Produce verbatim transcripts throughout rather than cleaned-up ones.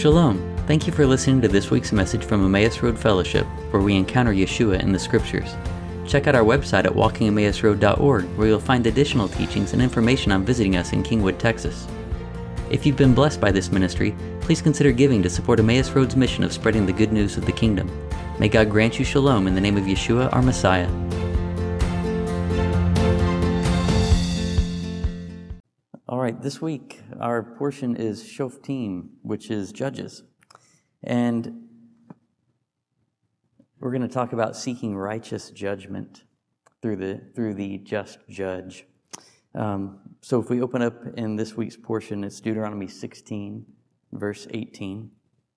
Shalom. Thank you for listening to this week's message from Emmaus Road Fellowship, where we encounter Yeshua in the Scriptures. Check out our website at walking emmaus road dot org, where you'll find additional teachings and information on visiting us in Kingwood, Texas. If you've been blessed by this ministry, please consider giving to support Emmaus Road's mission of spreading the good news of the kingdom. May God grant you shalom in the name of Yeshua, our Messiah. All right, this week our portion is Shoftim, which is Judges. And we're going to talk about seeking righteous judgment through the through the just judge. Um, so if we open up in this week's portion, it's Deuteronomy sixteen, verse eighteen.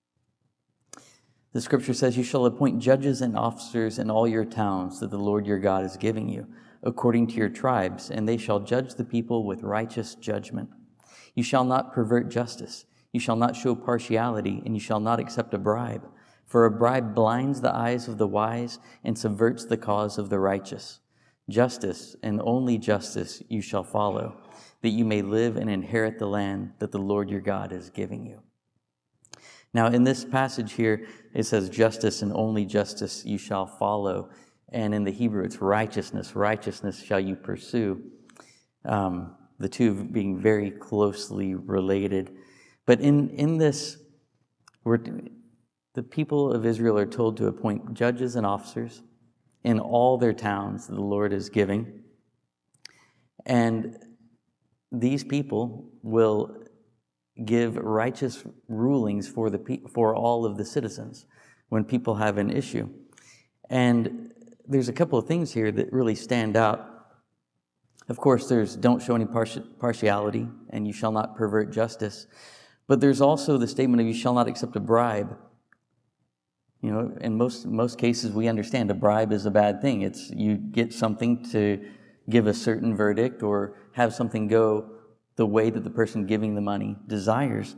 The scripture says, "You shall appoint judges and officers in all your towns that the Lord your God is giving you, according to your tribes, and they shall judge the people with righteous judgment. You shall not pervert justice. You shall not show partiality, and you shall not accept a bribe. For a bribe blinds the eyes of the wise and subverts the cause of the righteous. Justice, and only justice, you shall follow, that you may live and inherit the land that the Lord your God is giving you." Now, in this passage here, it says, "Justice and only justice you shall follow." And in the Hebrew, it's righteousness. Righteousness shall you pursue. Um, the two being very closely related. But in, in this, we're, the people of Israel are told to appoint judges and officers in all their towns that the Lord is giving. And these people will give righteous rulings for the pe- for all of the citizens when people have an issue. And there's a couple of things here that really stand out. Of course, there's don't show any parti- partiality, and you shall not pervert justice. But there's also the statement of you shall not accept a bribe. You know, in most most cases, we understand a bribe is a bad thing. It's you get something to give a certain verdict or have something go the way that the person giving the money desires.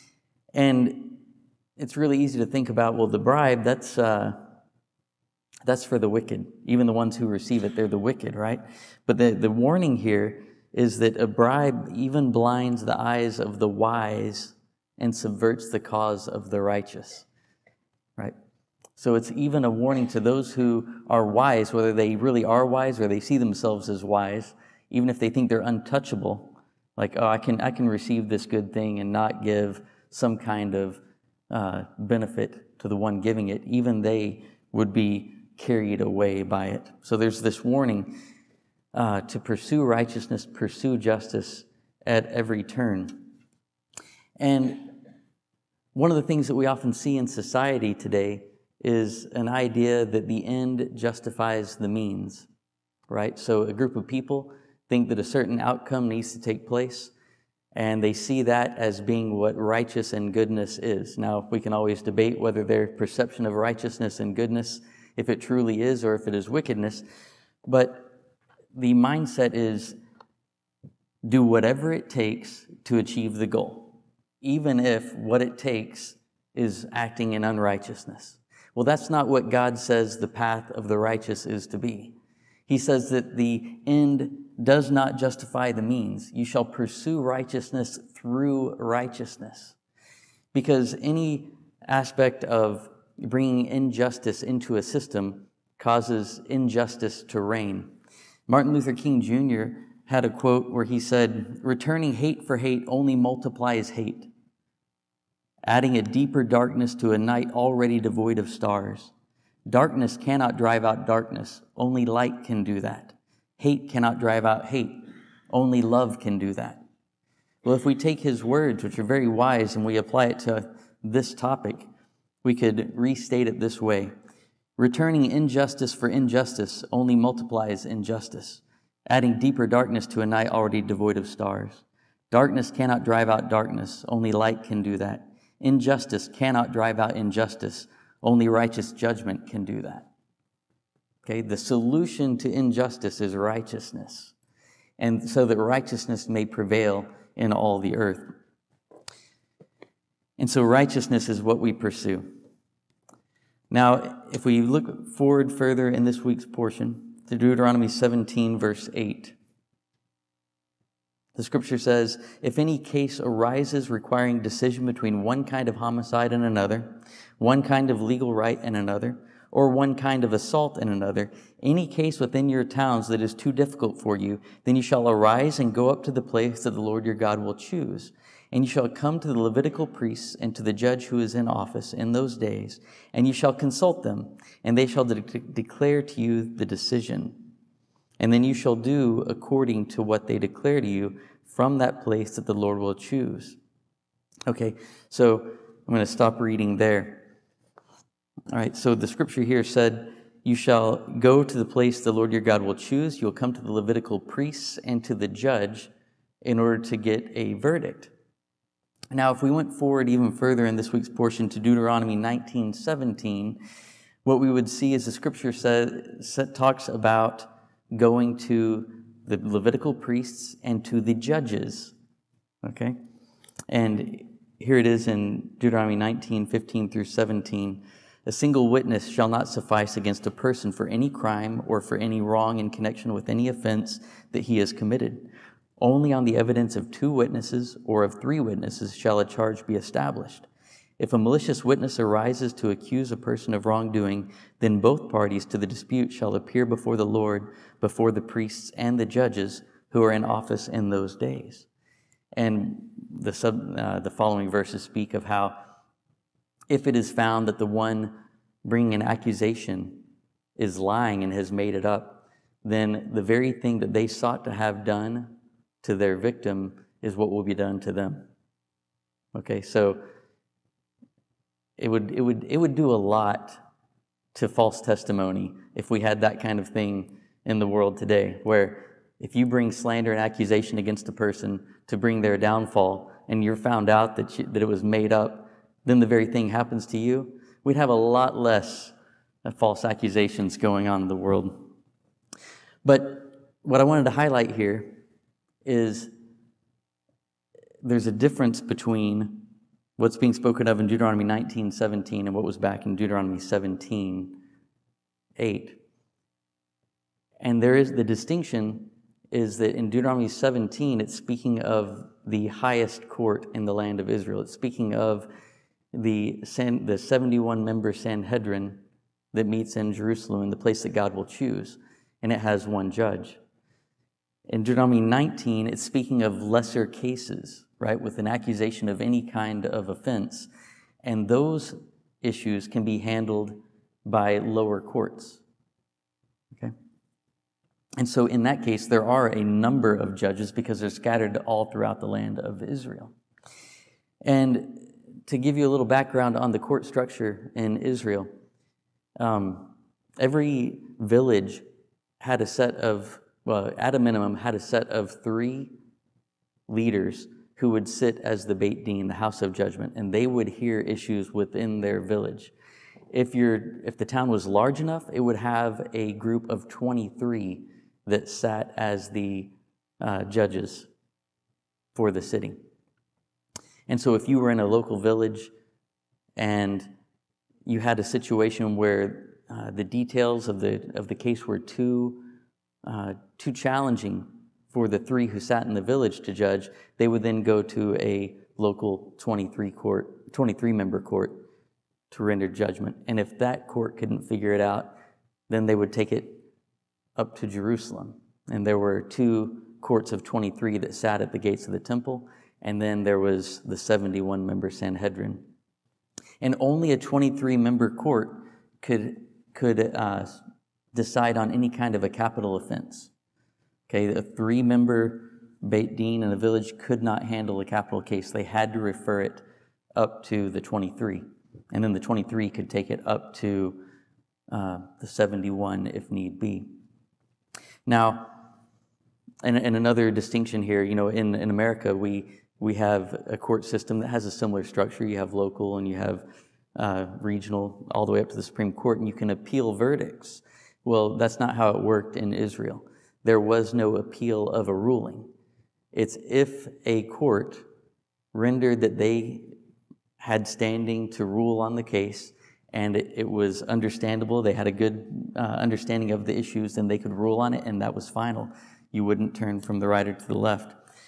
And it's really easy to think about, well, the bribe, that's uh, that's for the wicked. Even the ones who receive it, they're the wicked, right? But the, the warning here is that a bribe even blinds the eyes of the wise and subverts the cause of the righteous, right? So it's even a warning to those who are wise, whether they really are wise or they see themselves as wise, even if they think they're untouchable, like, oh, I can I can receive this good thing and not give some kind of uh, benefit to the one giving it. Even they would be carried away by it. So there's this warning uh, to pursue righteousness, pursue justice at every turn. And one of the things that we often see in society today is an idea that the end justifies the means, right? So a group of people think that a certain outcome needs to take place, and they see that as being what righteous and goodness is. Now, we can always debate whether their perception of righteousness and goodness, if it truly is or if it is wickedness, but the mindset is do whatever it takes to achieve the goal, even if what it takes is acting in unrighteousness. Well, that's not what God says the path of the righteous is to be. He says that the end does not justify the means. You shall pursue righteousness through righteousness. Because any aspect of bringing injustice into a system causes injustice to reign. Martin Luther King Junior had a quote where he said, "Returning hate for hate only multiplies hate, adding a deeper darkness to a night already devoid of stars. Darkness cannot drive out darkness. Only light can do that. Hate cannot drive out hate. Only love can do that." Well, if we take his words, which are very wise, and we apply it to this topic, we could restate it this way. Returning injustice for injustice only multiplies injustice, adding deeper darkness to a night already devoid of stars. Darkness cannot drive out darkness. Only light can do that. Injustice cannot drive out injustice. Only righteous judgment can do that. Okay, the solution to injustice is righteousness, and so that righteousness may prevail in all the earth. And so righteousness is what we pursue. Now, if we look forward further in this week's portion to Deuteronomy seventeen, verse eight, The scripture says, if any case arises requiring decision between one kind of homicide and another, one kind of legal right and another, or one kind of assault and another, any case within your towns that is too difficult for you, then you shall arise and go up to the place that the Lord your God will choose. And you shall come to the Levitical priests and to the judge who is in office in those days, and you shall consult them, and they shall de- declare to you the decision. And then you shall do according to what they declare to you from that place that the Lord will choose. Okay, so I'm going to stop reading there. All right, so the scripture here said, you shall go to the place the Lord your God will choose. You'll come to the Levitical priests and to the judge in order to get a verdict. Now, if we went forward even further in this week's portion to Deuteronomy nineteen seventeen, what we would see is the scripture says, talks about going to the Levitical priests and to the judges. Okay? And here it is in Deuteronomy nineteen fifteen through seventeen. A single witness shall not suffice against a person for any crime or for any wrong in connection with any offense that he has committed. Only on the evidence of two witnesses or of three witnesses shall a charge be established. If a malicious witness arises to accuse a person of wrongdoing, then both parties to the dispute shall appear before the Lord, before the priests and the judges who are in office in those days. And the sub, uh, the following verses speak of how if it is found that the one bringing an accusation is lying and has made it up, then the very thing that they sought to have done to their victim is what will be done to them. Okay, so it would it would it would do a lot to false testimony if we had that kind of thing in the world today, where if you bring slander and accusation against a person to bring their downfall, and you're found out that you, that it was made up, then the very thing happens to you, we'd have a lot less false accusations going on in the world. But what I wanted to highlight here is there's a difference between what's being spoken of in Deuteronomy nineteen seventeen and what was back in Deuteronomy seventeen eight. And there is the distinction is that in Deuteronomy seventeen, it's speaking of the highest court in the land of Israel. It's speaking of the the seventy-one member Sanhedrin that meets in Jerusalem, in the place that God will choose, and it has one judge. In Deuteronomy nineteen, it's speaking of lesser cases, right, with an accusation of any kind of offense, and those issues can be handled by lower courts. Okay? And so in that case, there are a number of judges because they're scattered all throughout the land of Israel. And to give you a little background on the court structure in Israel, um, every village had a set of, well, at a minimum, had a set of three leaders who would sit as the Beit Din, the house of judgment, and they would hear issues within their village. If you're, if the town was large enough, it would have a group of twenty-three that sat as the uh, judges for the city. And so if you were in a local village and you had a situation where uh, the details of the of the case were too uh, too challenging for the three who sat in the village to judge, they would then go to a local twenty-three court, twenty-three member court to render judgment. And if that court couldn't figure it out, then they would take it up to Jerusalem. And there were two courts of twenty-three that sat at the gates of the temple, and then there was the seventy-one member Sanhedrin. And only a twenty-three member court could could uh, decide on any kind of a capital offense. Okay, a three-member Beit Din in a village could not handle a capital case. They had to refer it up to the twenty-three. And then the twenty-three could take it up to uh, the seventy-one if need be. Now, and, and another distinction here, you know, in, in America, we we have a court system that has a similar structure. You have local and you have uh, regional, all the way up to the Supreme Court, and you can appeal verdicts. Well, that's not how it worked in Israel. There was no appeal of a ruling. It's if a court rendered that they had standing to rule on the case and it, it was understandable, they had a good uh, understanding of the issues, then they could rule on it, and that was final. You wouldn't turn from the right or to the left.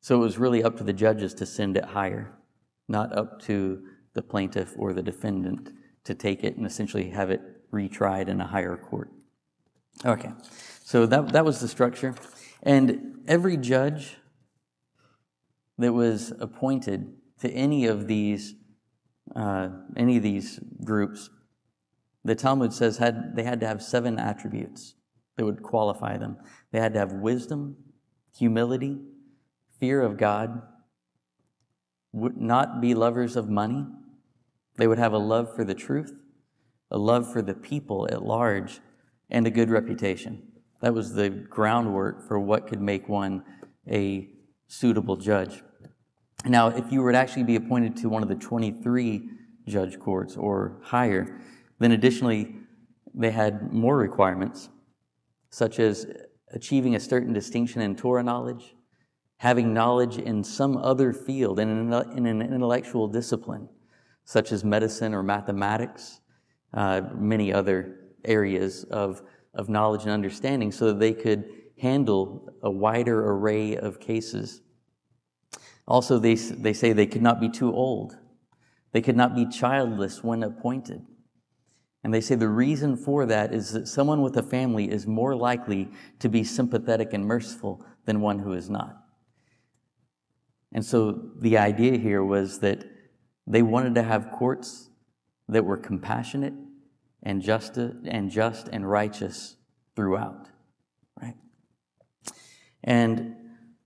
So it was really up to the judges to send it higher, not up to the plaintiff or the defendant to take it and essentially have it retried in a higher court. Okay, so that, that was the structure. And every judge that was appointed to any of these uh, any of these groups, the Talmud says had they had to have seven attributes that would qualify them. They had to have wisdom, humility, fear of God, would not be lovers of money. They would have a love for the truth, a love for the people at large, and a good reputation. That was the groundwork for what could make one a suitable judge. Now, if you were to actually be appointed to one of the twenty-three judge courts or higher, then additionally, they had more requirements, such as achieving a certain distinction in Torah knowledge, having knowledge in some other field, in an, in an intellectual discipline, such as medicine or mathematics, uh, many other areas of, of knowledge and understanding, so that they could handle a wider array of cases. Also, they, they say they could not be too old. They could not be childless when appointed. And they say the reason for that is that someone with a family is more likely to be sympathetic and merciful than one who is not. And so the idea here was that they wanted to have courts that were compassionate and just and just and righteous throughout, right? And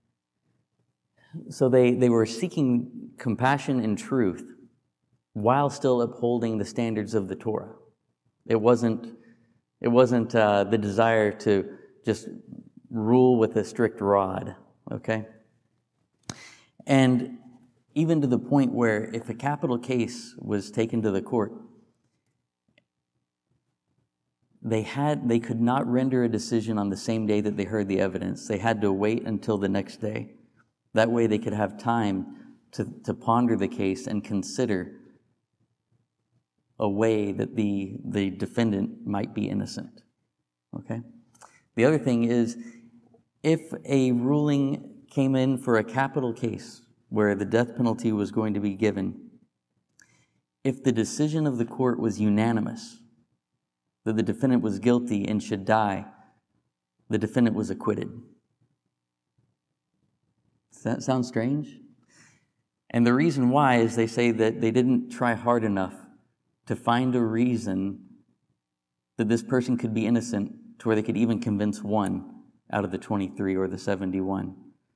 so they, they were seeking compassion and truth while still upholding the standards of the Torah. It wasn't, it wasn't uh, the desire to just rule with a strict rod, okay? And even to the point where if a capital case was taken to the court, they had they could not render a decision on the same day that they heard the evidence. They had to wait until the next day. That way they could have time to, to ponder the case and consider a way that the, the defendant might be innocent. Okay? The other thing is, if a ruling came in for a capital case where the death penalty was going to be given, if the decision of the court was unanimous, that the defendant was guilty and should die, the defendant was acquitted. Does that sound strange? And the reason why is they say that they didn't try hard enough to find a reason that this person could be innocent to where they could even convince one out of the twenty-three or the seventy-one.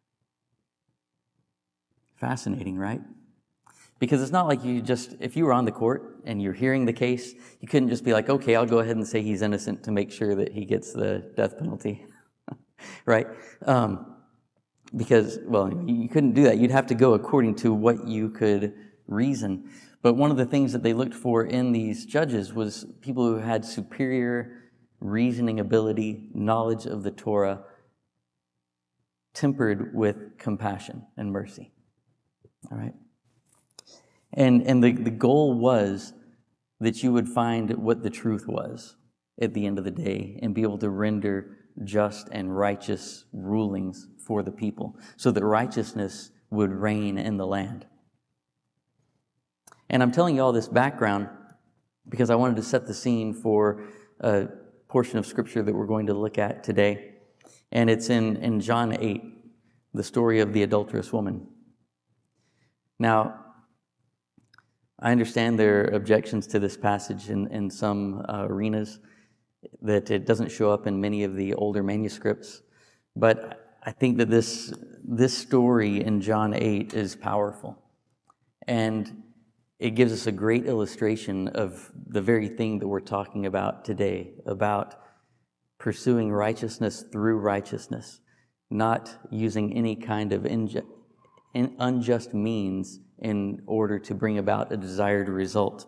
Fascinating, right? Because it's not like you just, if you were on the court and you're hearing the case, you couldn't just be like, okay, I'll go ahead and say he's innocent to make sure that he gets the death penalty, right? Um, because, well, you couldn't do that. You'd have to go according to what you could reason. But one of the things that they looked for in these judges was people who had superior reasoning ability, knowledge of the Torah, tempered with compassion and mercy. All right? And, and the, the goal was that you would find what the truth was at the end of the day and be able to render just and righteous rulings for the people so that righteousness would reign in the land. And I'm telling you all this background because I wanted to set the scene for a portion of Scripture that we're going to look at today. And it's in, in John eight, the story of the adulterous woman. Now, I understand there are objections to this passage in, in some uh, arenas, that it doesn't show up in many of the older manuscripts. But I think that this, this story in John eight is powerful. And it gives us a great illustration of the very thing that we're talking about today, about pursuing righteousness through righteousness, not using any kind of inju- in unjust means in order to bring about a desired result.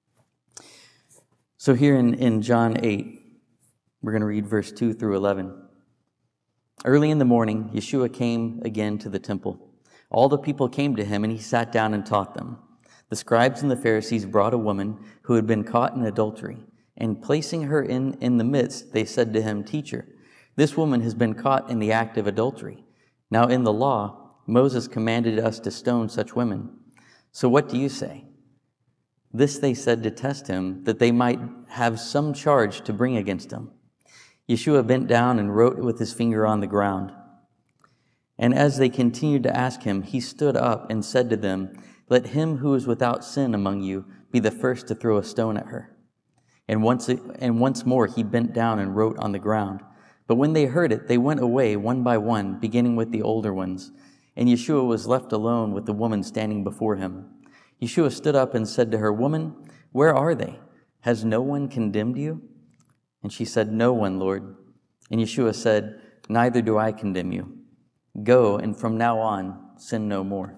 So here in, in John eight, we're going to read verse two through eleven. Early in the morning, Yeshua came again to the temple. All the people came to him, and he sat down and taught them. The scribes and the Pharisees brought a woman who had been caught in adultery, and placing her in, in the midst, they said to him, "Teacher, this woman has been caught in the act of adultery. Now in the law, Moses commanded us to stone such women. So what do you say?" This they said to test him, that they might have some charge to bring against him. Yeshua bent down and wrote with his finger on the ground. And as they continued to ask him, he stood up and said to them, "Let him who is without sin among you be the first to throw a stone at her." And once, and once more he bent down and wrote on the ground. But when they heard it, they went away one by one, beginning with the older ones. And Yeshua was left alone with the woman standing before him. Yeshua stood up and said to her, "Woman, where are they? Has no one condemned you?" And she said, "No one, Lord." And Yeshua said, "Neither do I condemn you. Go, and from now on, sin no more."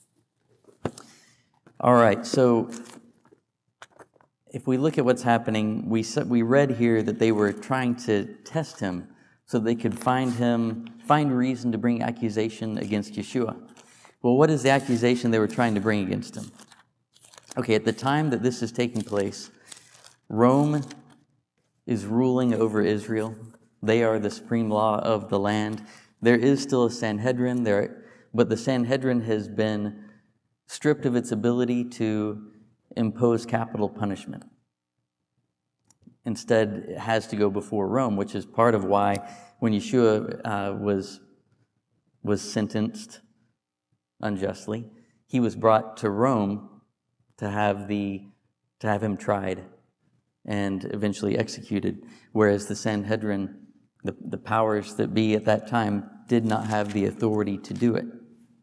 All right, so if we look at what's happening, we we read here that they were trying to test him so they could find him, find reason to bring accusation against Yeshua. Well, what is the accusation they were trying to bring against him? Okay, at the time that this is taking place, Rome is ruling over Israel. They are the supreme law of the land. There is still a Sanhedrin there, but the Sanhedrin has been stripped of its ability to impose capital punishment. Instead, it has to go before Rome, which is part of why when Yeshua uh, was was sentenced unjustly, he was brought to Rome to have the to have him tried and eventually executed, whereas the Sanhedrin, the, the powers that be at that time, did not have the authority to do it.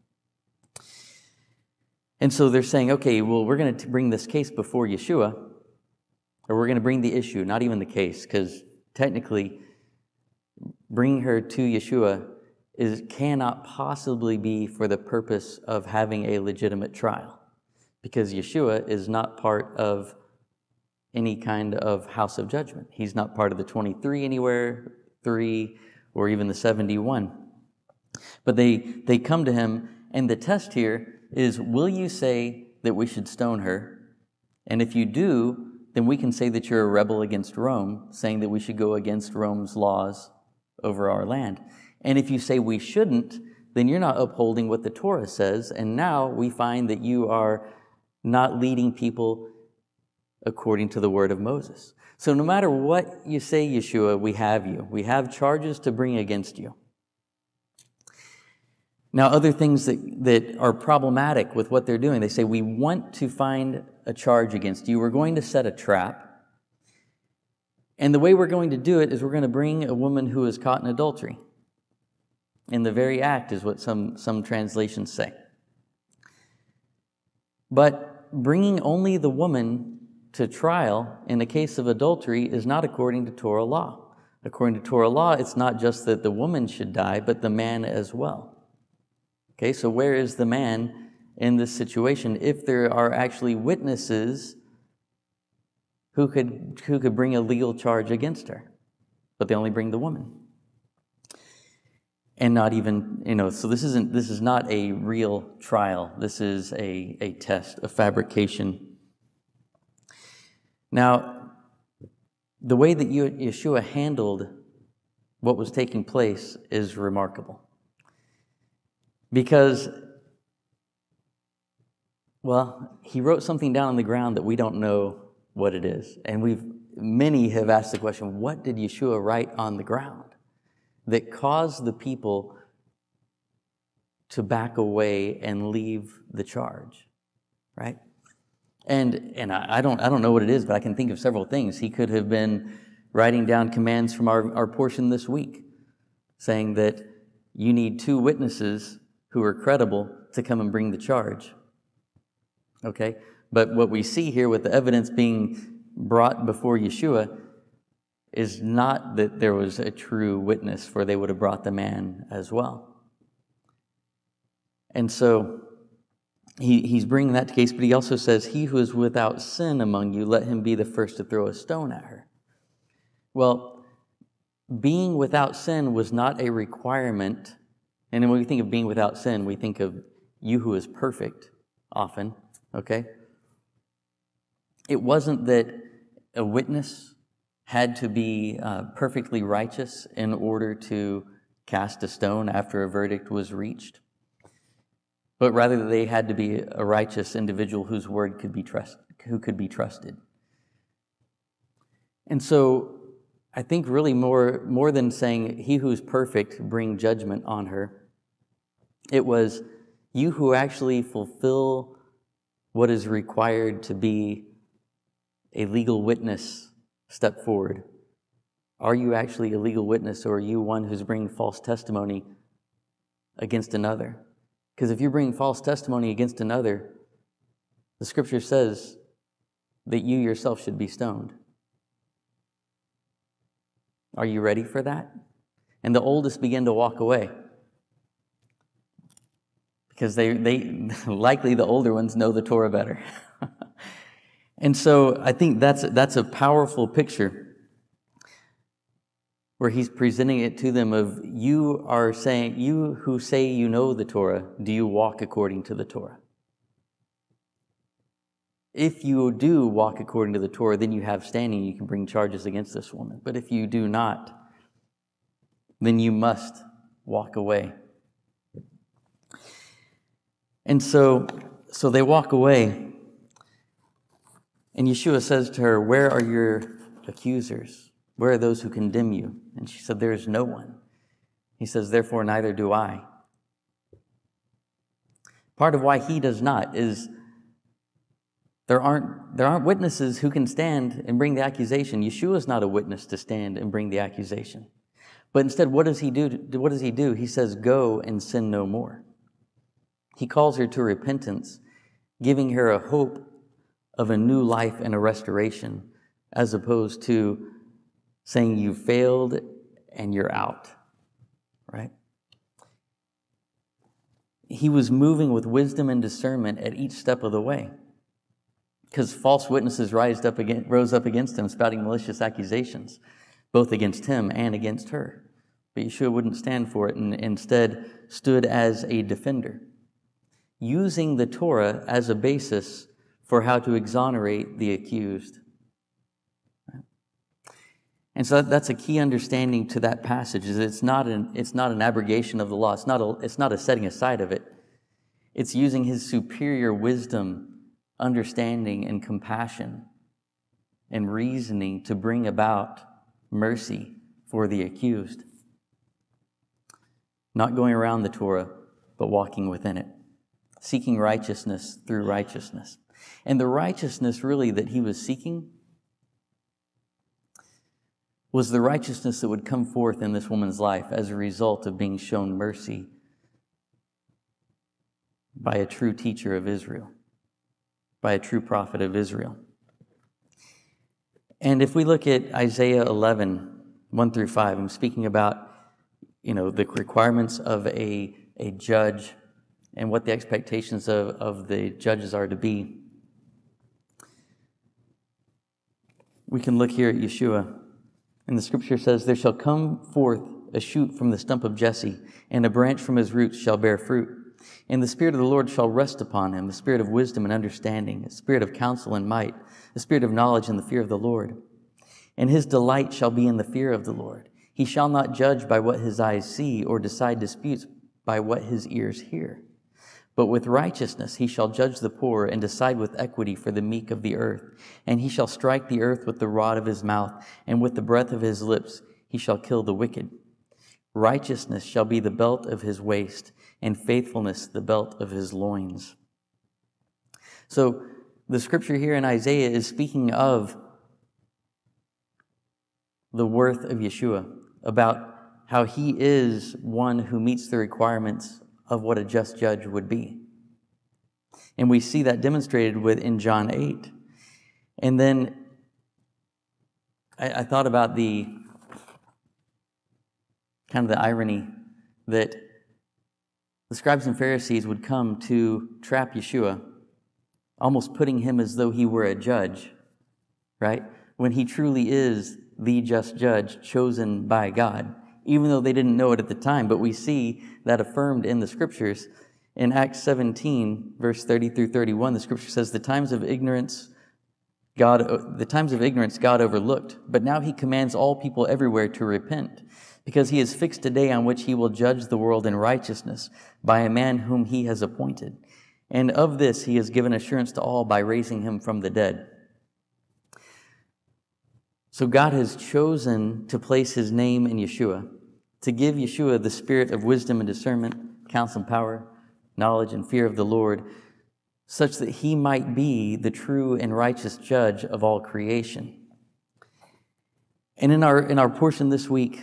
And so they're saying, okay, well, we're going to bring this case before Yeshua, or we're going to bring the issue, not even the case, because technically bringing her to Yeshua is cannot possibly be for the purpose of having a legitimate trial, because Yeshua is not part of any kind of house of judgment. He's not part of the twenty-three anywhere, three, or even the seventy-one. But they, they come to him, and the test here is, will you say that we should stone her? And if you do, then we can say that you're a rebel against Rome, saying that we should go against Rome's laws over our land. And if you say we shouldn't, then you're not upholding what the Torah says, and now we find that you are not leading people according to the word of Moses. So no matter what you say, Yeshua, we have you. We have charges to bring against you. Now, other things that, that are problematic with what they're doing, they say, we want to find a charge against you. We're going to set a trap. And the way we're going to do it is we're going to bring a woman who is caught in adultery. In the very act is what some, some translations say. But bringing only the woman to trial in the case of adultery is not according to Torah law. According to Torah law, it's not just that the woman should die, but the man as well. Okay, so where is the man in this situation if there are actually witnesses who could who could bring a legal charge against her, but they only bring the woman? And not even, you know, so this isn't this is not a real trial. This is a, a test, a fabrication. Now, the way that Yeshua handled what was taking place is remarkable. Because, well, he wrote something down on the ground that we don't know what it is. And we've many have asked the question, what did Yeshua write on the ground that caused the people to back away and leave the charge, right? And and I don't I don't know what it is, but I can think of several things. He could have been writing down commands from our, our portion this week, saying that you need two witnesses who are credible to come and bring the charge. Okay? But what we see here with the evidence being brought before Yeshua is not that there was a true witness, for they would have brought the man as well. And so he, he's bringing that to case, but he also says, he who is without sin among you, let him be the first to throw a stone at her. Well, being without sin was not a requirement. And then when we think of being without sin, we think of you who is perfect often, okay? It wasn't that a witness had to be uh, perfectly righteous in order to cast a stone after a verdict was reached. but rather they had to be a righteous individual whose word could be trust, who could be trusted. And so I think really more, more than saying, he who's perfect, bring judgment on her, it was, you who actually fulfill what is required to be a legal witness, step forward. Are you actually a legal witness, or are you one who's bringing false testimony against another? Because if you're bringing false testimony against another, the scripture says that you yourself should be stoned. Are you ready for that? And the oldest began to walk away. Because they, they likely the older ones know the Torah better. And so I think that's, that's a powerful picture where he's presenting it to them of, you are saying, you who say you know the Torah, do you walk according to the Torah? If you do walk according to the Torah, then you have standing, you can bring charges against this woman. But if you do not, then you must walk away. And so, so they walk away, and Yeshua says to her, where are your accusers? Where are those who condemn you? And she said, there is no one. He says, therefore, neither do I. Part of why he does not is there aren't, there aren't witnesses who can stand and bring the accusation. Yeshua is not a witness to stand and bring the accusation. But instead, what does he do? What does he do? He says, go and sin no more. He calls her to repentance, giving her a hope of a new life and a restoration, as opposed to saying you failed and you're out, right? He was moving with wisdom and discernment at each step of the way, because false witnesses rised up against, rose up against him, spouting malicious accusations, both against him and against her. But Yeshua wouldn't stand for it, and instead stood as a defender, using the Torah as a basis for how to exonerate the accused. And so that's a key understanding to that passage, is it's not an, it's not an abrogation of the law. It's not a, it's not a setting aside of it. It's using his superior wisdom, understanding, and compassion and reasoning to bring about mercy for the accused. Not going around the Torah, but walking within it. Seeking righteousness through righteousness. And the righteousness really that he was seeking was the righteousness that would come forth in this woman's life as a result of being shown mercy by a true teacher of Israel, by a true prophet of Israel. And if we look at Isaiah eleven, one through five, I'm speaking about, you know, the requirements of a, a judge and what the expectations of, of the judges are to be. We can look here at Yeshua. And the scripture says, there shall come forth a shoot from the stump of Jesse, and a branch from his roots shall bear fruit. And the Spirit of the Lord shall rest upon him, the Spirit of wisdom and understanding, the Spirit of counsel and might, the Spirit of knowledge and the fear of the Lord. And his delight shall be in the fear of the Lord. He shall not judge by what his eyes see, or decide disputes by what his ears hear. But with righteousness he shall judge the poor, and decide with equity for the meek of the earth. And he shall strike the earth with the rod of his mouth, and with the breath of his lips he shall kill the wicked. Righteousness shall be the belt of his waist, and faithfulness the belt of his loins. So the scripture here in Isaiah is speaking of the worth of Yeshua, about how he is one who meets the requirements of what a just judge would be. And we see that demonstrated with in John eight. And then I, I thought about the kind of the irony that the scribes and Pharisees would come to trap Yeshua, almost putting him as though he were a judge, right? When he truly is the just judge chosen by God, even though they didn't know it at the time. But we see that affirmed in the scriptures. In Acts seventeen, verse thirty through thirty-one, the scripture says, the times of ignorance, God, the times of ignorance God overlooked, but now he commands all people everywhere to repent, because he has fixed a day on which he will judge the world in righteousness by a man whom he has appointed. And of this he has given assurance to all by raising him from the dead. So God has chosen to place his name in Yeshua, to give Yeshua the spirit of wisdom and discernment, counsel and power, knowledge and fear of the Lord, such that he might be the true and righteous judge of all creation. And in our in our portion this week,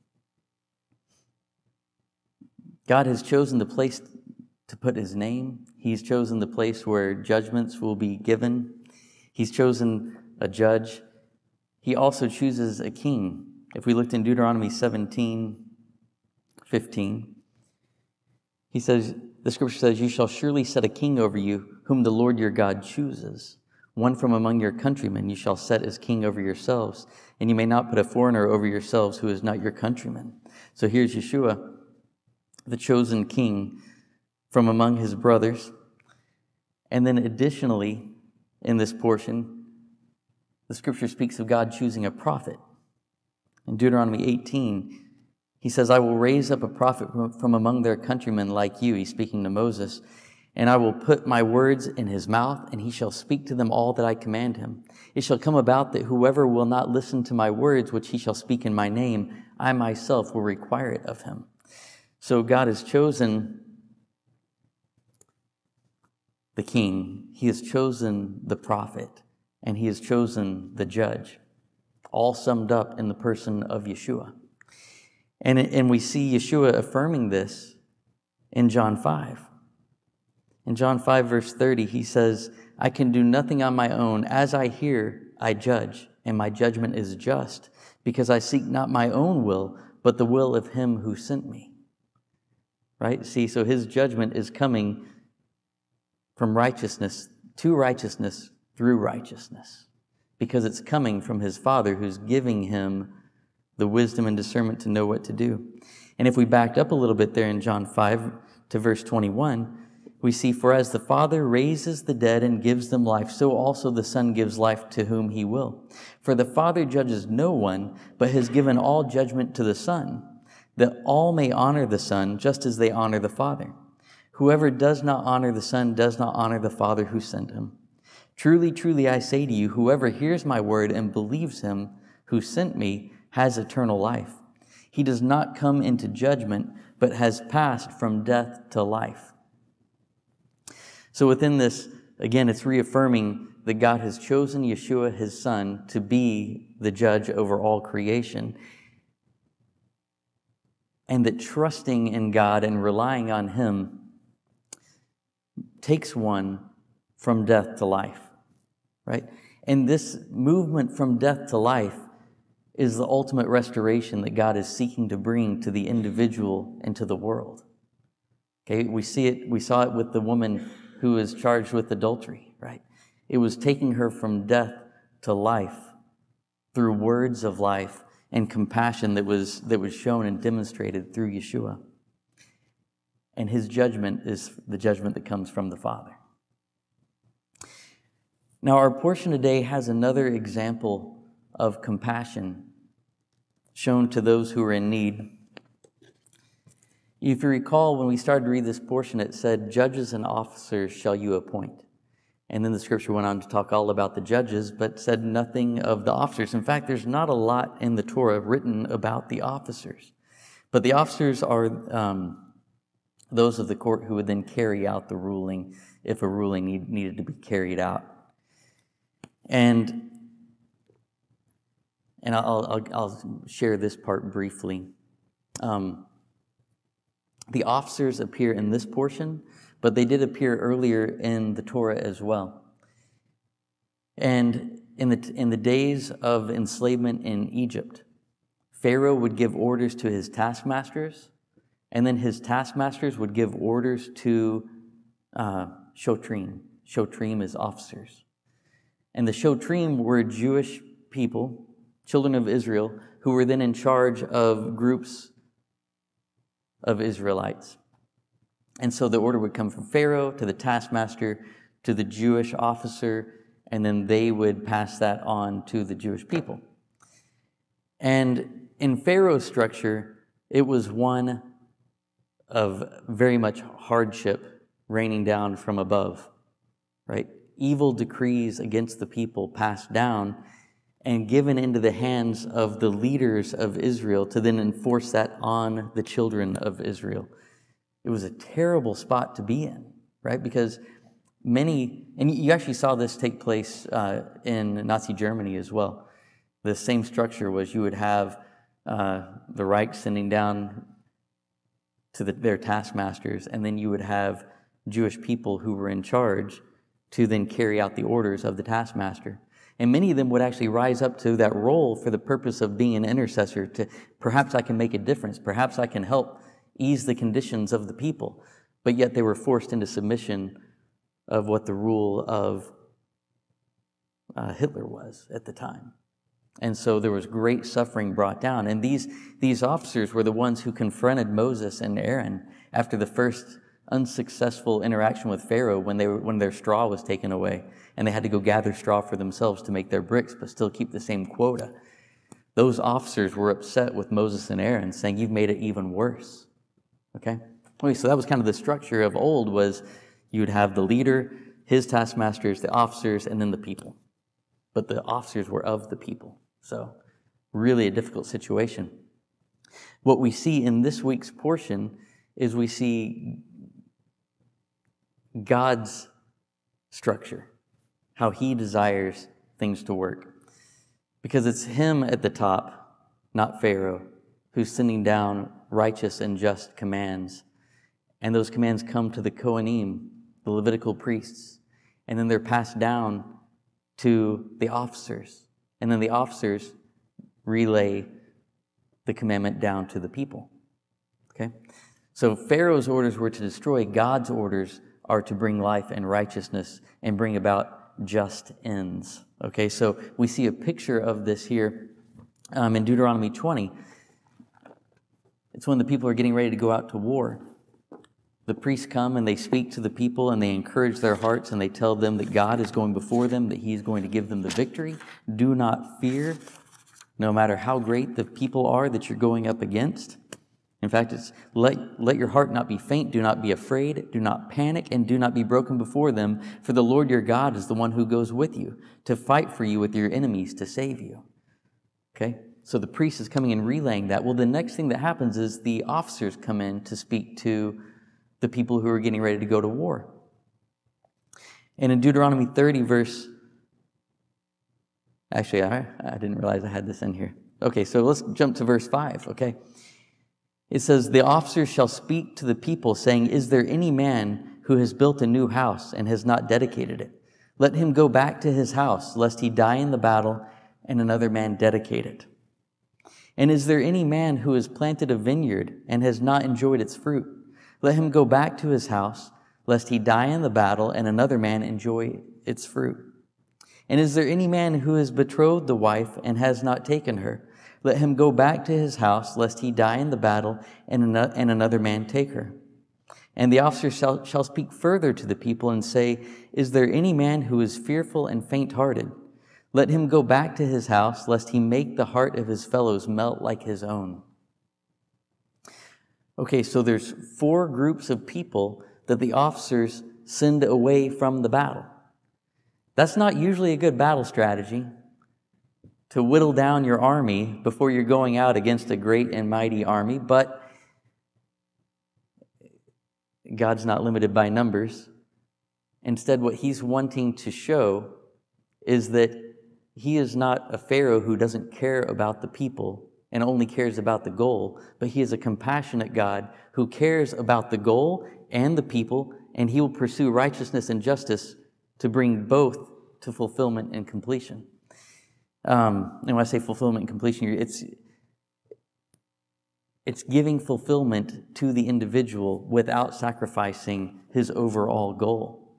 God has chosen the place to put his name. He's chosen the place where judgments will be given. He's chosen a judge. He also chooses a king. If we looked in Deuteronomy seventeen, fifteen, he says, the scripture says, "You shall surely set a king over you, whom the Lord your God chooses. One from among your countrymen you shall set as king over yourselves, and you may not put a foreigner over yourselves who is not your countryman." So here's Yeshua, the chosen king from among his brothers. And then additionally, in this portion, the scripture speaks of God choosing a prophet. In Deuteronomy eighteen, he says, "I will raise up a prophet from among their countrymen like you," he's speaking to Moses, "and I will put my words in his mouth, and he shall speak to them all that I command him. It shall come about that whoever will not listen to my words, which he shall speak in my name, I myself will require it of him." So God has chosen the king, he has chosen the prophet, and he has chosen the judge, all summed up in the person of Yeshua. And, and we see Yeshua affirming this in John five. In John five, verse thirty, he says, "I can do nothing on my own. As I hear, I judge, and my judgment is just, because I seek not my own will, but the will of him who sent me." Right? See, so his judgment is coming from righteousness to righteousness through righteousness, because it's coming from his Father who's giving him the wisdom and discernment to know what to do. And if we backed up a little bit there in John five to verse twenty-one, we see, "For as the Father raises the dead and gives them life, so also the Son gives life to whom he will. For the Father judges no one, but has given all judgment to the Son, that all may honor the Son just as they honor the Father. Whoever does not honor the Son does not honor the Father who sent him. Truly, truly, I say to you, whoever hears my word and believes him who sent me has eternal life. He does not come into judgment, but has passed from death to life." So within this, again, it's reaffirming that God has chosen Yeshua, his Son, to be the judge over all creation. And that trusting in God and relying on him takes one from death to life, right? And this movement from death to life is the ultimate restoration that God is seeking to bring to the individual and to the world. Okay, we see it, we saw it with the woman who was charged with adultery, right? It was taking her from death to life through words of life and compassion that was that was shown and demonstrated through Yeshua. And his judgment is the judgment that comes from the Father. Now, our portion today has another example of compassion shown to those who are in need. If you recall, when we started to read this portion, it said, "Judges and officers shall you appoint." And then the scripture went on to talk all about the judges, but said nothing of the officers. In fact, there's not a lot in the Torah written about the officers. But the officers are um, those of the court who would then carry out the ruling if a ruling need, needed to be carried out. And and I'll, I'll, I'll share this part briefly. Um, the officers appear in this portion, but they did appear earlier in the Torah as well. And in the in the days of enslavement in Egypt, Pharaoh would give orders to his taskmasters, and then his taskmasters would give orders to uh, Shotrim. Shotrim is officers. And the Shotrim were Jewish people, children of Israel, who were then in charge of groups of Israelites. And so the order would come from Pharaoh to the taskmaster to the Jewish officer, and then they would pass that on to the Jewish people. And in Pharaoh's structure, it was one of very much hardship raining down from above, right? Evil decrees against the people passed down and given into the hands of the leaders of Israel to then enforce that on the children of Israel. It was a terrible spot to be in, right? Because many, and you actually saw this take place uh, in Nazi Germany as well. The same structure was you would have uh, the Reich sending down to the, their taskmasters, and then you would have Jewish people who were in charge to then carry out the orders of the taskmaster. And many of them would actually rise up to that role for the purpose of being an intercessor, to perhaps I can make a difference, perhaps I can help ease the conditions of the people. But yet they were forced into submission of what the rule of uh, Hitler was at the time. And so there was great suffering brought down. And these, these officers were the ones who confronted Moses and Aaron after the first unsuccessful interaction with Pharaoh when they were, when their straw was taken away. And they had to go gather straw for themselves to make their bricks, but still keep the same quota. Those officers were upset with Moses and Aaron, saying, you've made it even worse. Okay? Okay, so that was kind of the structure of old, was you would have the leader, his taskmasters, the officers, and then the people. But the officers were of the people. So really a difficult situation. What we see in this week's portion is we see God's structure, how he desires things to work. Because it's him at the top, not Pharaoh, who's sending down righteous and just commands. And those commands come to the Kohanim, the Levitical priests, and then they're passed down to the officers. And then the officers relay the commandment down to the people. Okay? So Pharaoh's orders were to destroy. God's orders are to bring life and righteousness and bring about just ends. Okay, so we see a picture of this here um, in Deuteronomy twenty. It's when the people are getting ready to go out to war. The priests come and they speak to the people and they encourage their hearts and they tell them that God is going before them, that he is going to give them the victory. Do not fear, no matter how great the people are that you're going up against. In fact, it's let, let your heart not be faint, do not be afraid, do not panic, and do not be broken before them, for the Lord your God is the one who goes with you to fight for you with your enemies to save you. Okay? So the priest is coming and relaying that. Well, the next thing that happens is the officers come in to speak to the people who are getting ready to go to war. And in Deuteronomy thirty, verse... Actually, I, I didn't realize I had this in here. Okay, so let's jump to verse five, okay? It says, the officers shall speak to the people, saying, is there any man who has built a new house and has not dedicated it? Let him go back to his house, lest he die in the battle and another man dedicate it. And is there any man who has planted a vineyard and has not enjoyed its fruit? Let him go back to his house, lest he die in the battle and another man enjoy its fruit. And is there any man who has betrothed the wife and has not taken her? Let him go back to his house, lest he die in the battle and another man take her. And the officer shall, shall speak further to the people and say, is there any man who is fearful and faint-hearted? Let him go back to his house, lest he make the heart of his fellows melt like his own. Okay, so there's four groups of people that the officers send away from the battle. That's not usually a good battle strategy, to whittle down your army before you're going out against a great and mighty army, but God's not limited by numbers. Instead, what he's wanting to show is that he is not a Pharaoh who doesn't care about the people and only cares about the goal, but he is a compassionate God who cares about the goal and the people, and he will pursue righteousness and justice to bring both to fulfillment and completion. Um, and when I say fulfillment and completion, it's, it's giving fulfillment to the individual without sacrificing his overall goal.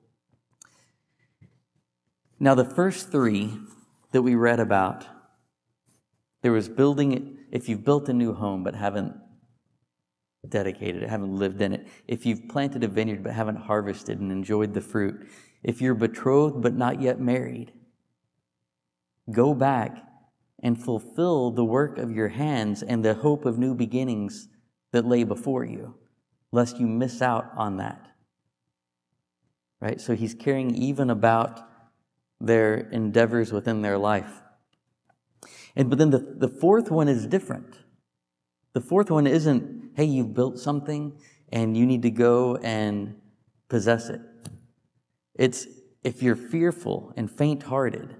Now, the first three that we read about, there was building, if you've built a new home but haven't dedicated it, haven't lived in it, if you've planted a vineyard but haven't harvested and enjoyed the fruit, if you're betrothed but not yet married, go back and fulfill the work of your hands and the hope of new beginnings that lay before you, lest you miss out on that. Right? So he's caring even about their endeavors within their life. And but then the, the fourth one is different. The fourth one isn't, hey, you've built something and you need to go and possess it. It's, if you're fearful and faint-hearted,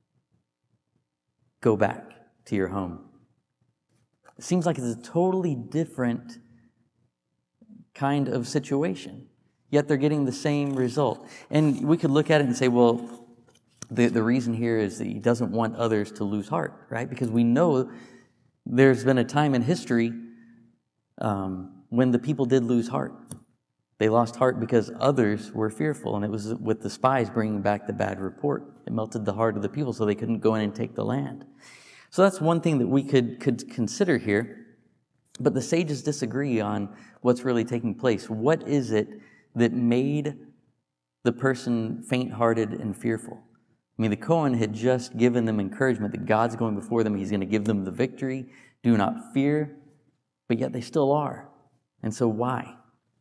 go back to your home. It seems like it's a totally different kind of situation, yet they're getting the same result. And we could look at it and say, well, the, the reason here is that he doesn't want others to lose heart, right? Because we know there's been a time in history um, when the people did lose heart. They lost heart because others were fearful, and it was with the spies bringing back the bad report. It melted the heart of the people so they couldn't go in and take the land. So that's one thing that we could, could consider here. But the sages disagree on what's really taking place. What is it that made the person faint-hearted and fearful? I mean, the Kohen had just given them encouragement that God's going before them. He's going to give them the victory. Do not fear. But yet they still are. And so why?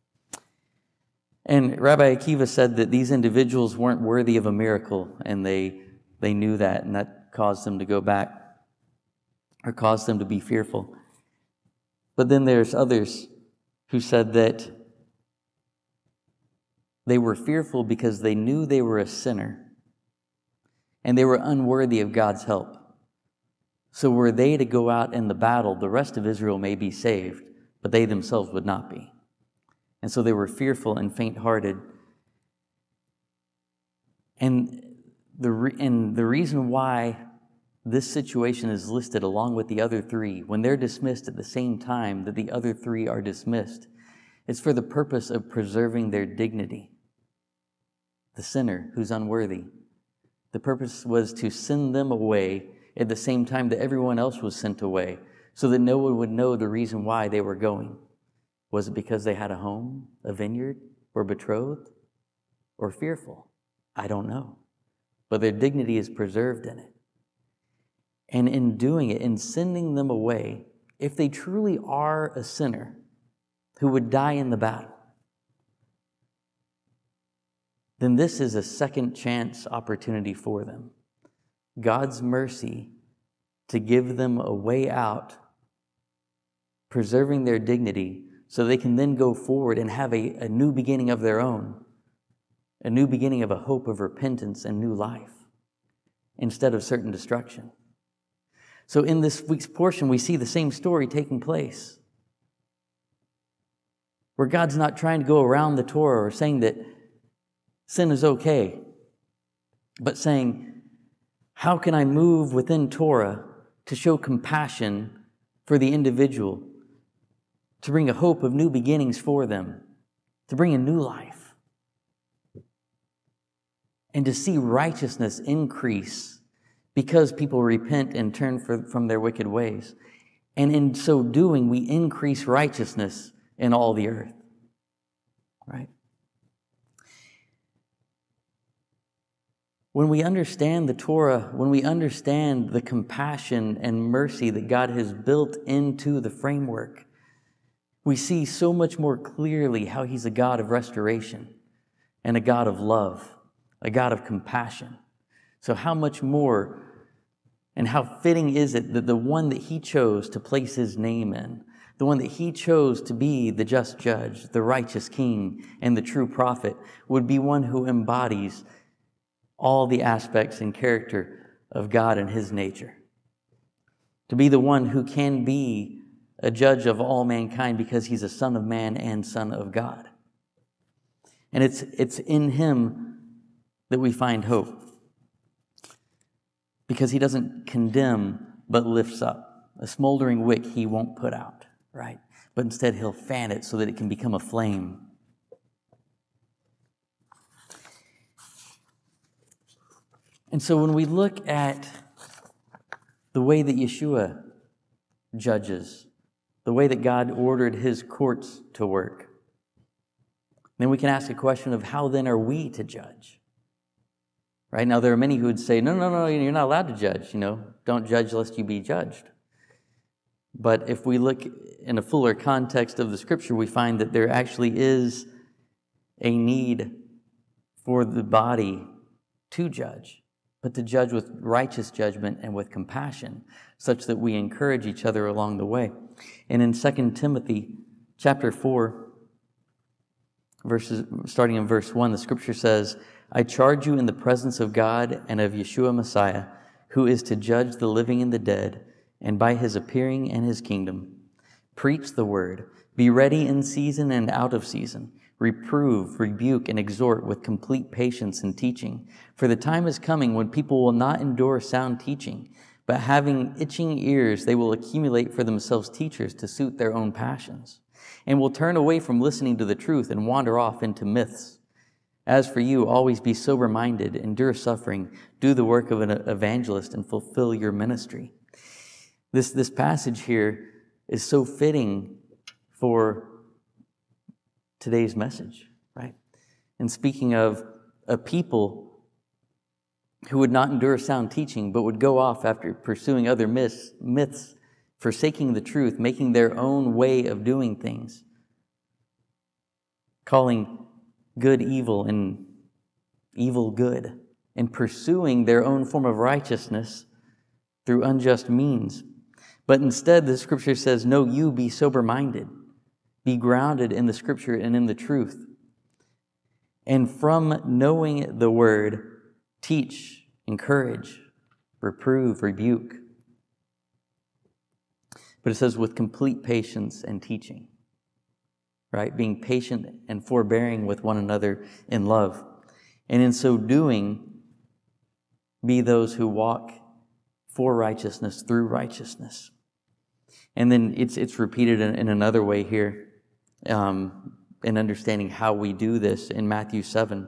And Rabbi Akiva said that these individuals weren't worthy of a miracle, and they they knew that, and that caused them to go back, or caused them to be fearful. But then there's others who said that they were fearful because they knew they were a sinner, and they were unworthy of God's help. So were they to go out in the battle, the rest of Israel may be saved, but they themselves would not be. And so they were fearful and faint-hearted. And the, re- and the reason why this situation is listed along with the other three, when they're dismissed at the same time that the other three are dismissed, it's for the purpose of preserving their dignity. The sinner who's unworthy. The purpose was to send them away at the same time that everyone else was sent away, so that no one would know the reason why they were going. Was it because they had a home, a vineyard, or betrothed, or fearful? I don't know. But their dignity is preserved in it. And in doing it, in sending them away, if they truly are a sinner who would die in the battle, then this is a second chance opportunity for them. God's mercy to give them a way out, preserving their dignity, so they can then go forward and have a, a new beginning of their own, a new beginning of a hope of repentance and new life, instead of certain destruction. So in this week's portion, we see the same story taking place, where God's not trying to go around the Torah or saying that sin is okay, but saying, how can I move within Torah to show compassion for the individual, to bring a hope of new beginnings for them, to bring a new life, and to see righteousness increase because people repent and turn for, from their wicked ways. And in so doing, we increase righteousness in all the earth. Right? When we understand the Torah, when we understand the compassion and mercy that God has built into the framework, we see so much more clearly how He's a God of restoration and a God of love, a God of compassion. So how much more and how fitting is it that the one that He chose to place His name in, the one that He chose to be the just judge, the righteous king, and the true prophet, would be one who embodies all the aspects and character of God and His nature. To be the one who can be a judge of all mankind because He's a Son of Man and Son of God. And it's, it's in Him that we find hope. Because He doesn't condemn, but lifts up. A smoldering wick He won't put out, right? But instead He'll fan it so that it can become a flame. And so when we look at the way that Yeshua judges the way that God ordered his courts to work. Then we can ask a question of how then are we to judge? Right now, there are many who would say, no, no, no, you're not allowed to judge. You know, don't judge lest you be judged. But if we look in a fuller context of the scripture, we find that there actually is a need for the body to judge, but to judge with righteous judgment and with compassion, such that we encourage each other along the way. And in Second Timothy chapter four, verses starting in verse one, the scripture says, I charge you in the presence of God and of Yeshua Messiah, who is to judge the living and the dead, and by his appearing and his kingdom. Preach the word. Be ready in season and out of season. Reprove, rebuke, and exhort with complete patience and teaching. For the time is coming when people will not endure sound teaching, but having itching ears, they will accumulate for themselves teachers to suit their own passions, and will turn away from listening to the truth and wander off into myths. As for you, always be sober-minded, endure suffering, do the work of an evangelist, and fulfill your ministry. This, this passage here is so fitting for today's message, right? And speaking of a people who would not endure sound teaching, but would go off after pursuing other myths, myths, forsaking the truth, making their own way of doing things, calling good evil and evil good, and pursuing their own form of righteousness through unjust means. But instead, the scripture says, no, you be sober-minded. Be grounded in the scripture and in the truth. And from knowing the word, teach, encourage, reprove, rebuke. But it says with complete patience and teaching. Right? Being patient and forbearing with one another in love. And in so doing, be those who walk for righteousness through righteousness. And then it's it's repeated in, in another way here, um, in understanding how we do this in Matthew seven.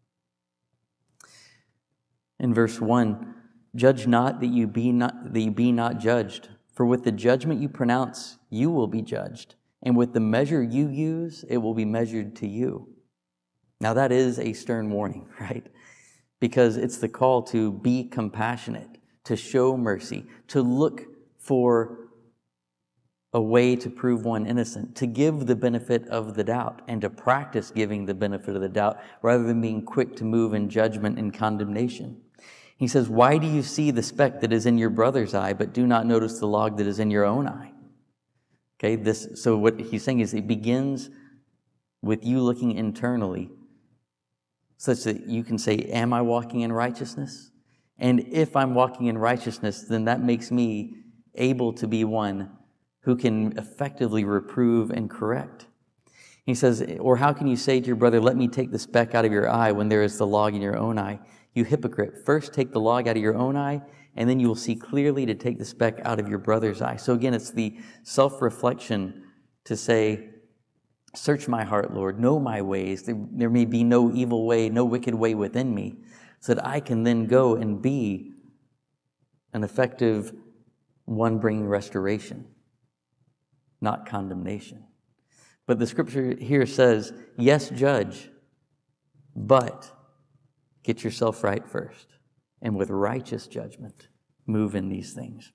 In verse one, judge not that you be not that you be not judged, for with the judgment you pronounce, you will be judged. And with the measure you use, it will be measured to you. Now that is a stern warning, right? Because it's the call to be compassionate, to show mercy, to look for a way to prove one innocent, to give the benefit of the doubt, and to practice giving the benefit of the doubt rather than being quick to move in judgment and condemnation. He says, why do you see the speck that is in your brother's eye, but do not notice the log that is in your own eye? Okay, this, so what he's saying is it begins with you looking internally such that you can say, am I walking in righteousness? And if I'm walking in righteousness, then that makes me able to be one who can effectively reprove and correct. He says, or how can you say to your brother, let me take the speck out of your eye when there is the log in your own eye? You hypocrite, first take the log out of your own eye, and then you will see clearly to take the speck out of your brother's eye. So again, it's the self-reflection to say, search my heart, Lord, know my ways. There, there may be no evil way, no wicked way within me, so that I can then go and be an effective one bringing restoration, not condemnation. But the scripture here says, yes, judge, but get yourself right first. And with righteous judgment, move in these things.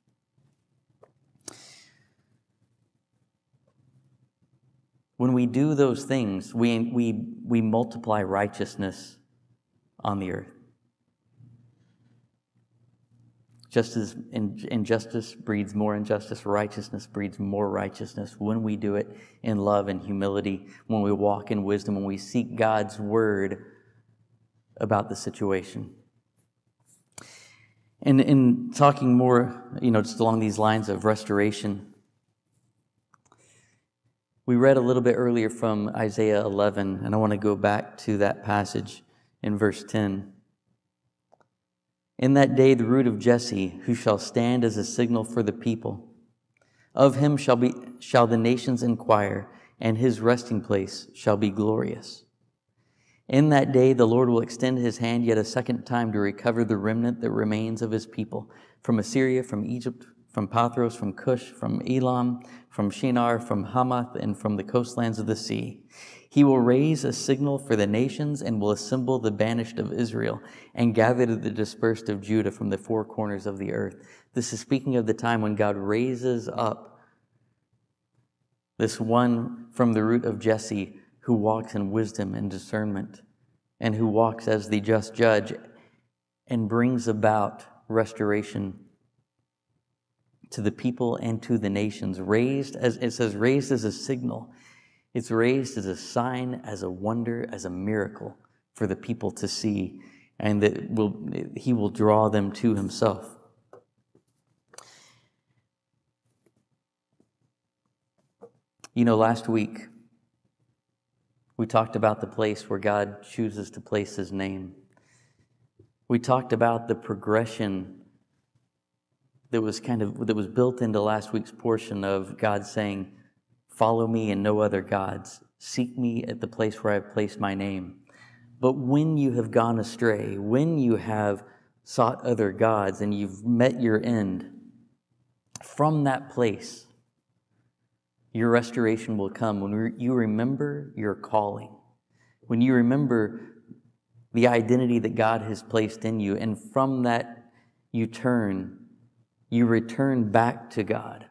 When we do those things, we, we, we multiply righteousness on the earth. Just as injustice breeds more injustice, righteousness breeds more righteousness when we do it in love and humility, when we walk in wisdom, when we seek God's word about the situation. And in talking more, you know, just along these lines of restoration, we read a little bit earlier from Isaiah eleven, and I want to go back to that passage in verse ten. In that day, the root of Jesse, who shall stand as a signal for the people, of him shall be shall the nations inquire, and his resting place shall be glorious. In that day, the Lord will extend his hand yet a second time to recover the remnant that remains of his people, from Assyria, from Egypt, from Pathros, from Cush, from Elam, from Shinar, from Hamath, and from the coastlands of the sea. He will raise a signal for the nations and will assemble the banished of Israel and gather the dispersed of Judah from the four corners of the earth. This is speaking of the time when God raises up this one from the root of Jesse who walks in wisdom and discernment and who walks as the just judge and brings about restoration to the people and to the nations. Raised, as it says, raised as a signal. It's raised as a sign, as a wonder, as a miracle for the people to see, and that will he will draw them to himself. You know, last week we talked about the place where God chooses to place his name. We talked about the progression that was kind of that was built into last week's portion of God saying, "Follow me and no other gods. Seek me at the place where I've placed my name." But when you have gone astray, when you have sought other gods and you've met your end, from that place, your restoration will come when you remember your calling, when you remember the identity that God has placed in you, and from that you turn, you return back to God,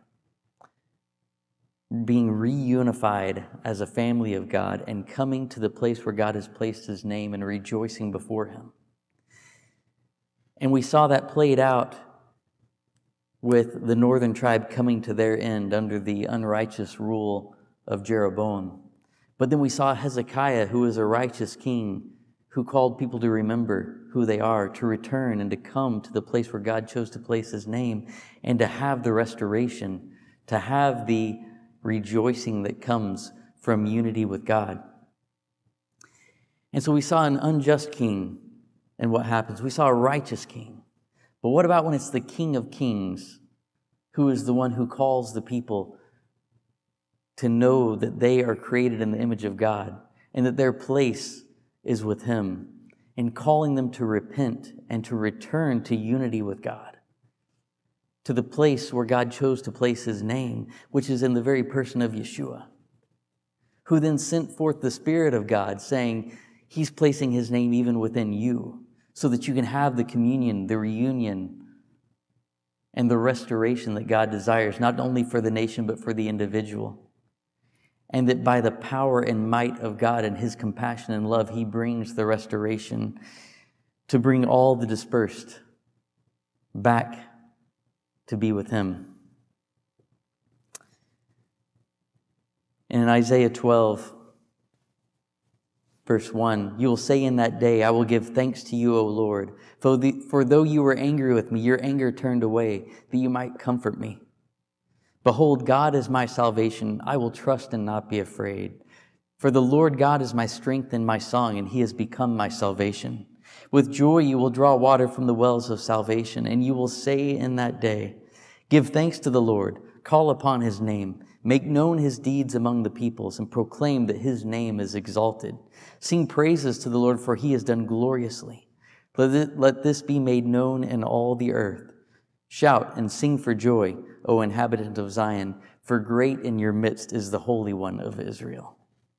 being reunified as a family of God and coming to the place where God has placed his name and rejoicing before him. And we saw that played out with the northern tribe coming to their end under the unrighteous rule of Jeroboam. But then we saw Hezekiah, who is a righteous king, who called people to remember who they are, to return and to come to the place where God chose to place his name, and to have the restoration, to have the rejoicing that comes from unity with God. And so we saw an unjust king, and what happens? We saw a righteous king. But what about when it's the King of Kings, who is the one who calls the people to know that they are created in the image of God and that their place is with him, and calling them to repent and to return to unity with God, to the place where God chose to place his name, which is in the very person of Yeshua, who then sent forth the Spirit of God, saying he's placing his name even within you so that you can have the communion, the reunion, and the restoration that God desires, not only for the nation, but for the individual. And that by the power and might of God and his compassion and love, he brings the restoration to bring all the dispersed back to be with him. And in Isaiah twelve, verse one, you will say in that day, I will give thanks to you, O Lord, for, the, for though you were angry with me, your anger turned away, that you might comfort me. Behold, God is my salvation. I will trust and not be afraid. For the Lord God is my strength and my song, and he has become my salvation. With joy you will draw water from the wells of salvation, and you will say in that day, give thanks to the Lord, call upon his name, make known his deeds among the peoples, and proclaim that his name is exalted. Sing praises to the Lord, for he has done gloriously. Let, it, let this be made known in all the earth. Shout and sing for joy, O inhabitant of Zion, for great in your midst is the Holy One of Israel.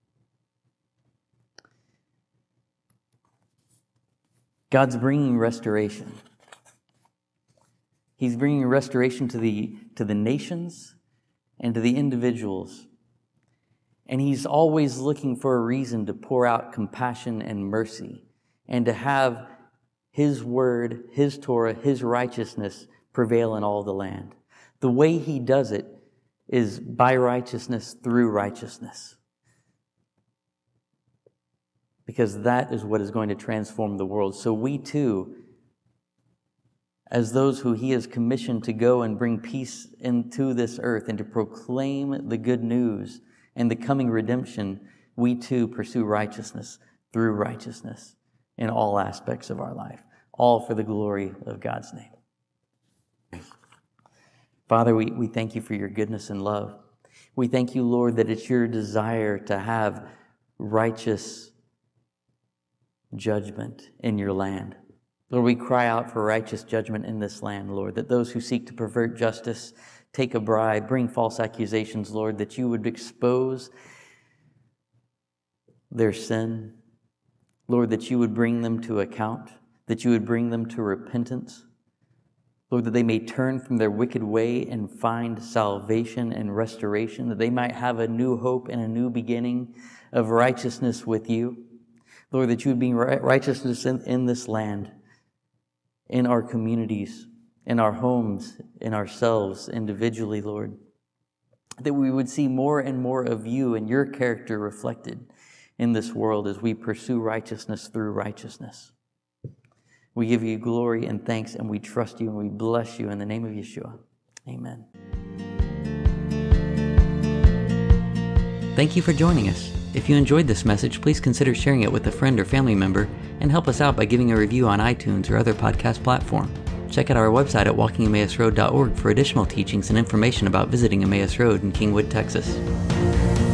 God's bringing restoration. He's bringing restoration to the, to the nations and to the individuals. And he's always looking for a reason to pour out compassion and mercy and to have his word, his Torah, his righteousness prevail in all the land. The way he does it is by righteousness through righteousness. Because that is what is going to transform the world. So we too, as those who he has commissioned to go and bring peace into this earth and to proclaim the good news and the coming redemption, we too pursue righteousness through righteousness in all aspects of our life, all for the glory of God's name. Father, we, we thank you for your goodness and love. We thank you, Lord, that it's your desire to have righteous judgment in your land. Lord, we cry out for righteous judgment in this land, Lord, that those who seek to pervert justice, take a bribe, bring false accusations, Lord, that you would expose their sin. Lord, that you would bring them to account, that you would bring them to repentance. Lord, that they may turn from their wicked way and find salvation and restoration, that they might have a new hope and a new beginning of righteousness with you. Lord, that you would bring righteousness in, in this land, in our communities, in our homes, in ourselves individually, Lord. That we would see more and more of you and your character reflected in this world as we pursue righteousness through righteousness. We give you glory and thanks, and we trust you, and we bless you in the name of Yeshua. Amen. Thank you for joining us. If you enjoyed this message, please consider sharing it with a friend or family member, and help us out by giving a review on iTunes or other podcast platform. Check out our website at walking emmaus road dot org for additional teachings and information about visiting Emmaus Road in Kingwood, Texas.